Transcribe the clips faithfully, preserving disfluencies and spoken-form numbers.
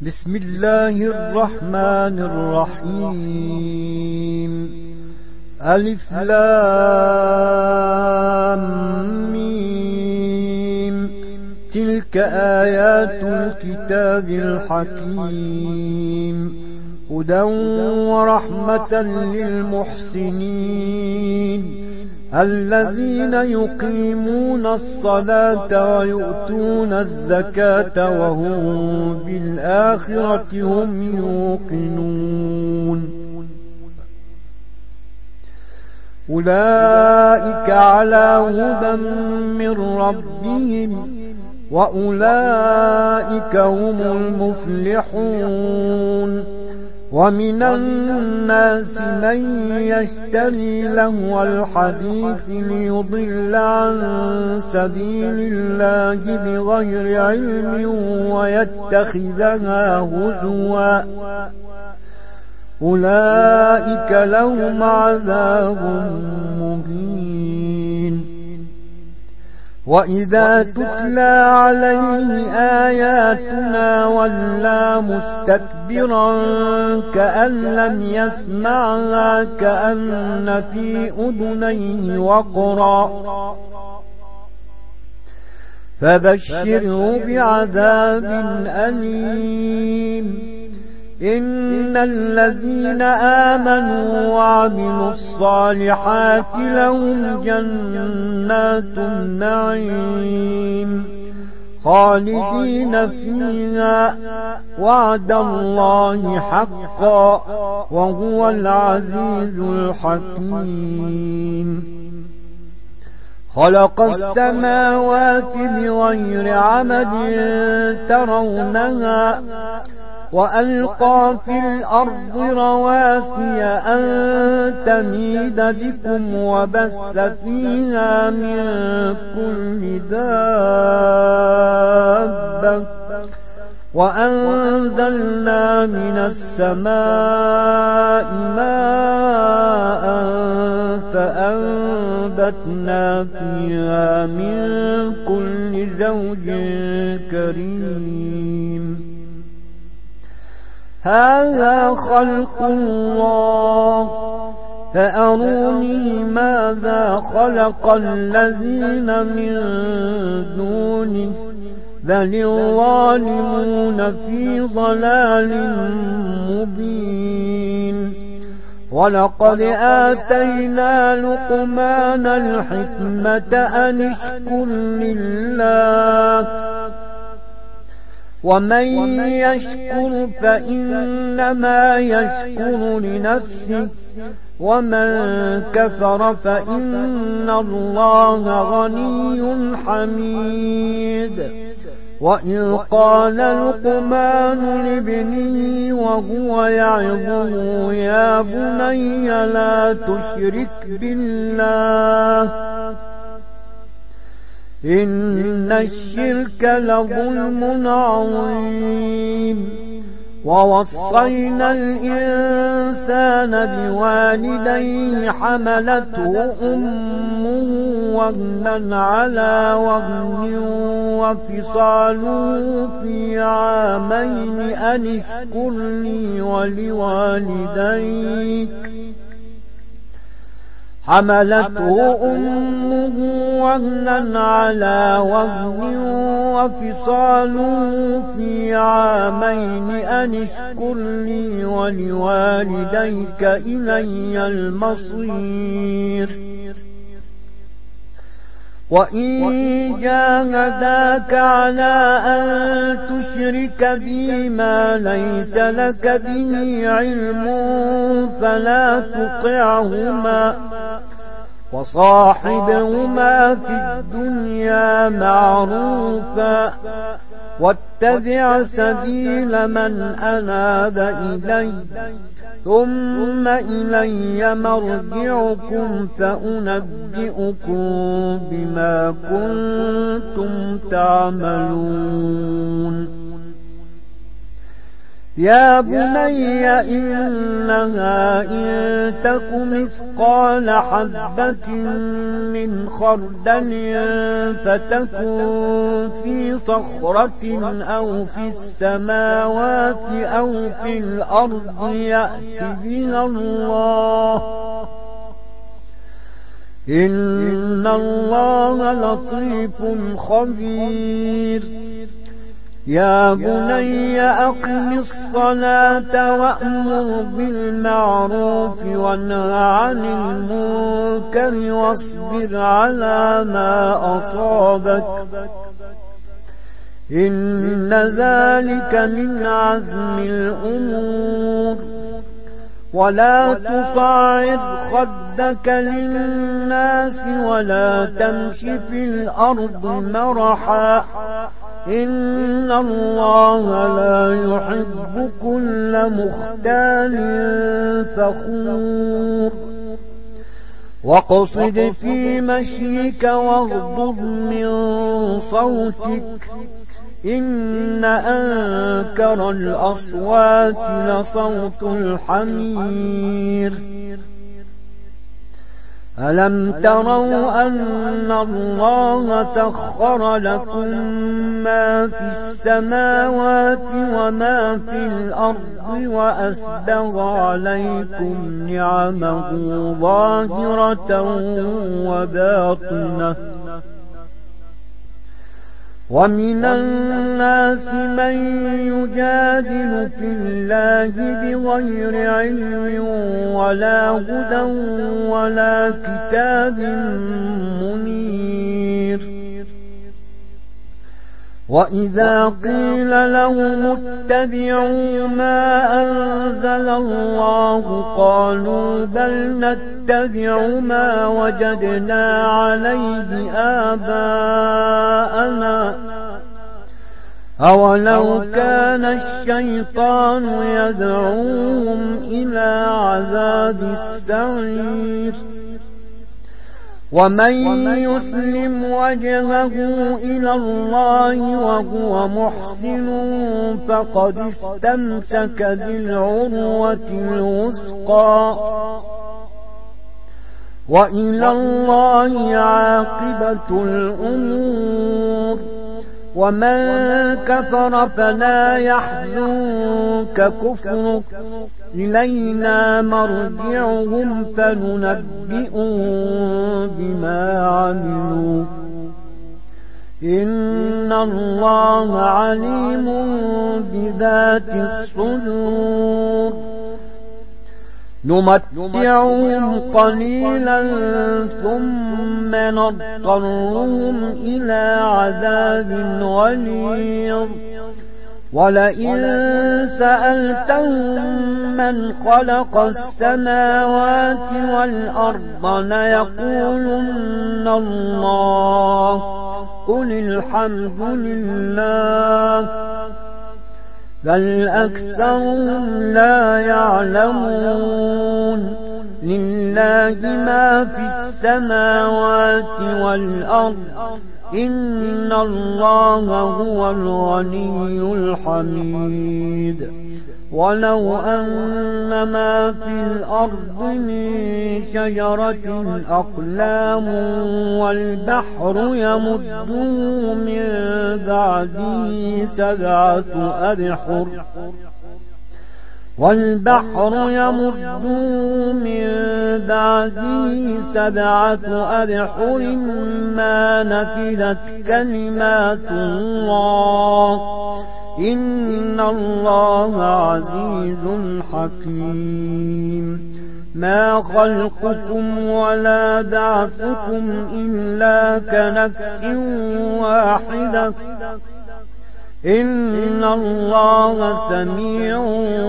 بسم الله الرحمن الرحيم. ألف لام ميم. تلك آيات الكتاب الحكيم، هدى ورحمة للمحسنين الذين يقيمون الصلاة ويؤتون الزكاة وهم بالآخرة هم يوقنون. أولئك على هدى من ربهم وأولئك هم المفلحون. ومن الناس من يشتري لهو الحديث ليضل عن سبيل الله بغير علم ويتخذها هزوا، أولئك لهم عذاب مهين. وإذا تتلى عليه آياتنا ولى مستكبرا كأن لم يسمعها كأن في أذنيه وقرا، فبشره بعذاب أليم. إن الذين آمنوا وعملوا الصالحات لهم جنات النعيم خالدين فيها، وعد الله حقا وهو العزيز الحكيم. خلق السماوات بغير عمد ترونها وألقى في الأرض رواسي أن تميد بكم وبث فيها من كل دابة، وأنزلنا من السماء ماء فأنبتنا فيها من كل زوج كريم. هذا خلق الله فأروني ماذا خلق الذين من دونه، بل الظالمون في ضلال مبين. ولقد آتينا لقمان الحكمة أن اشكر لله، ومن يشكر فإنما يشكر لنفسه، ومن كفر فإن الله غني حميد. وإذ قال لقمان لابنه وهو يعظه يا بني لا تشرك بالله إن الشرك لظلم عظيم. ووصينا الإنسان بوالديه حملته أمه وهنا على وهن وفصاله في عامين أن اشكر لي ولوالديك. حملته أمه وهنا على وهن وفصاله في عامين أن اشكر لي ولوالديك إلي المصير. وإن جاهداك على أن تشرك بي ما ليس لك به علم فلا تطعهما، وصاحبهما في الدنيا معروفا، واتبع سبيل من أناب إلي، ثم إلي مرجعكم فأنبئكم بما كنتم تعملون. يا بني إنها إن تك مثقال حبة من خردل فتكن في صخرة أو في السماوات أو في الأرض يأت بها الله إن الله لطيف خبير. يا بني أقم الصلاة وأمر بالمعروف وانه عن المنكر واصبر على ما أصابك إن ذلك من عزم الأمور. ولا تصعر خدك للناس ولا تمش في الأرض مرحا إن الله لا يحب كل مختال فخور. واقصد في مشيك واغضض من صوتك إن أنكر الأصوات لصوت الحمير. ألم تروا أن الله سخر لكم ما في السماوات وما في الأرض وأسبغ عليكم نعمه ظاهرة وباطنة ومن الناس من يجادل في الله بغير علم ولا هدى ولا كتاب منير. وإذا قيل لهم اتبعوا ما أنزل الله قالوا بل نتبع ما وجدنا عليه آباءنا أولو كان الشيطان يدعوهم إلى عذاب السعير. ومن يسلم وجهه إلى الله وهو محسن فقد استمسك بالعروة الوثقى وإلى الله عاقبة الأمور. ومن كفر فلا يحزنك كفرك إلينا مرجعهم فننبئهم بما عملوا إن الله عليم بذات الصدور. نمتعهم قليلا ثم نضطرهم إلى عذاب غليظ. ولئن سألتهم من خلق السماوات والأرض ليقولن الله قل الحمد لله بل أكثرهم لا يعلمون. لله ما في السماوات والأرض إن الله هو الغني الحميد. ولو أن ما في الأرض من شجرة أقلام والبحر يمده من بعده سبعة أبحر والبحر يمده من بعده سبعة أبحر ما نفدت كلمات الله إن الله عزيز حكيم. ما خلقكم ولا بعثكم إلا كنفس واحدة إن الله سميع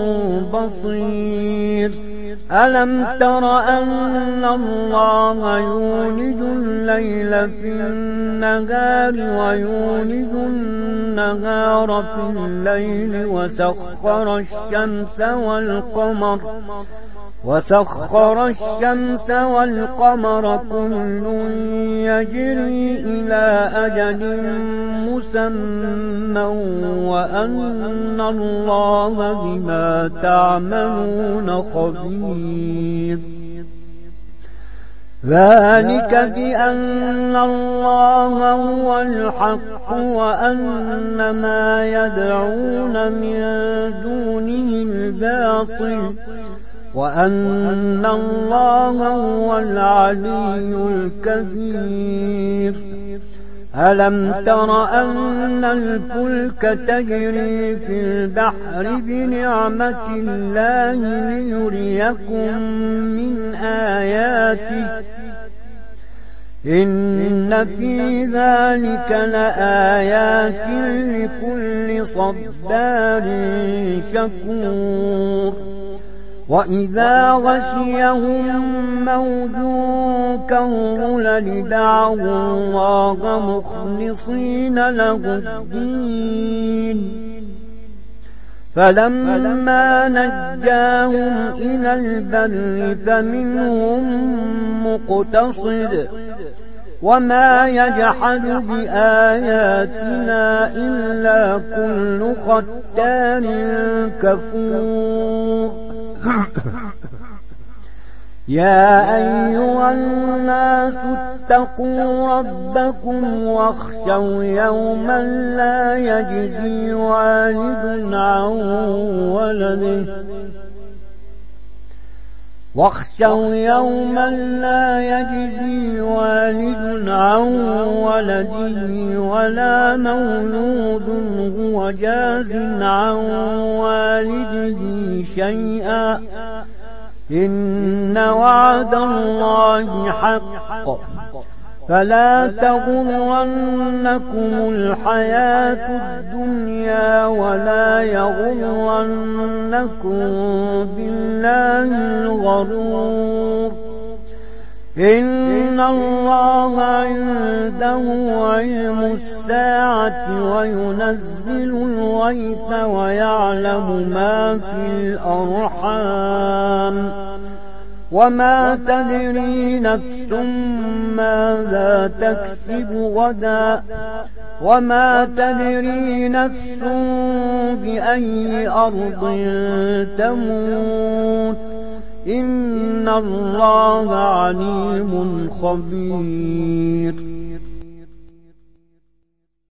بصير. ألم تر أن الله يولج الليل في النهار ويولج النهار في الليل وسخر الشمس والقمر وسخر الشمس والقمر كل يجري إلى أجل مسمى وأن الله بما تعملون خبير. ذلك بأن الله هو الحق وأن ما يدعون من دونه الباطل وأن الله هو العلي الكبير. ألم تر أن الفلك تجري في البحر بنعمة الله ليريكم من آياته إن في ذلك لآيات لكل صبار شكور. وإذا غشيهم موج كالظلل دعوا الله مخلصين له الدين فلما نجاهم إلى البر فمنهم مقتصد وما يجحد بآياتنا إلا كل ختار كفور. يا أيها الناس اتقوا ربكم واخشوا يوما لا يجزي والد عن ولده واخشوا يوما لا يجزي والد عن ولده ولا مولود هو جاز عن والده شيئا إن وعد الله حق فلا تغرنكم الحياة الدنيا ولا يغرنكم بالله الغرور. إن الله عنده علم الساعة وينزل الغيث ويعلم ما في الأرحام وما تدري نفس ماذا تكسب غدا وما تدري نفس بأي أرض تموت إن الله عليم خبير.